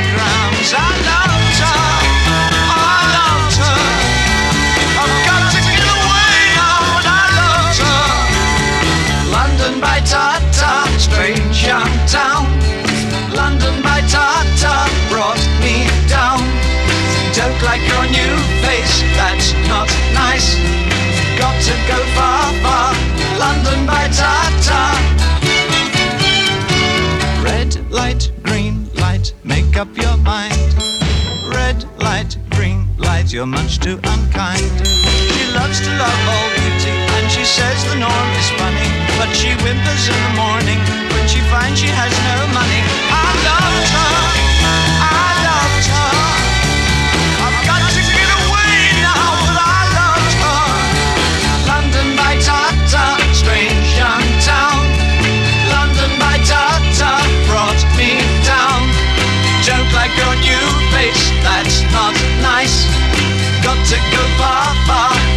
telegrams. I loved her, I loved her. I've got to get away now, but I loved her. London by Tata, strange young town. London by Tata brought me down. Don't like your new face, that's not nice. Got to go far, far. London by Tata. Red light, green light, make up your mind. Red light, green light, you're much too unkind. She loves to love all beauty, and she says the norm is funny, but she whimpers in the morning when she finds she has no money. I loved her, I loved her. I've got to get away now, but I loved her. London by Tata, strange young town. London by Tata brought me down. Don't like your new face, that's not nice. Got to go far, far.